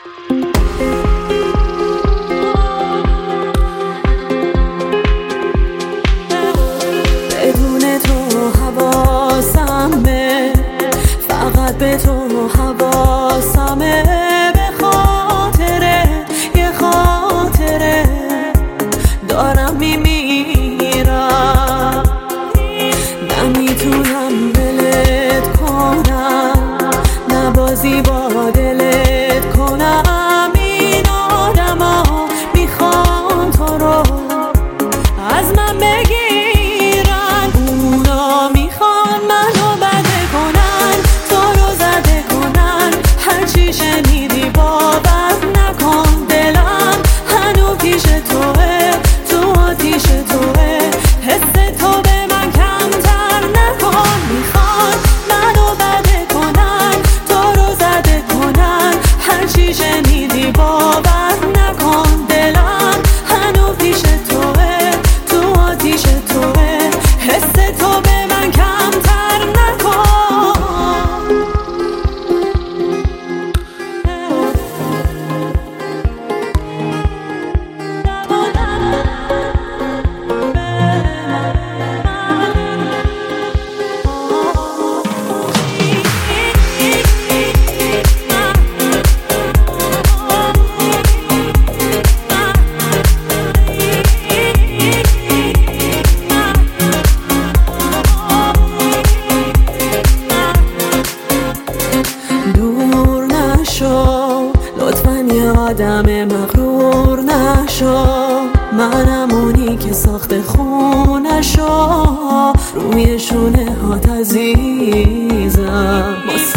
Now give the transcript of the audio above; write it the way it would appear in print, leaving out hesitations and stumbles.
بدون تو حواسمه، فقط به تو حواسمه. به خاطره یه خاطره دارم میمیرم، نمیتونم ولت کنم، نبازی با دلت کنم. این آدما میخوان تو رو از من بگیرن، اونا میخوان منو بده کنن، تو رو زده کنن. هرچی شنیدی باور نکن، دلم هنو پیش توه، تو آتیش توه. حس تو به من کمتر نکن، میخوان منو بده کنن، تو رو زده کنن. هرچی شنیدی باور نکن، دلم هنو پیش توه، تو آتیش توه. حس تو به من کمتر نکن. دور نشو لطفاً، یه آدم مغرور نشو. منم اونی که ساخت خونشو، روی شونه هات عزیزم.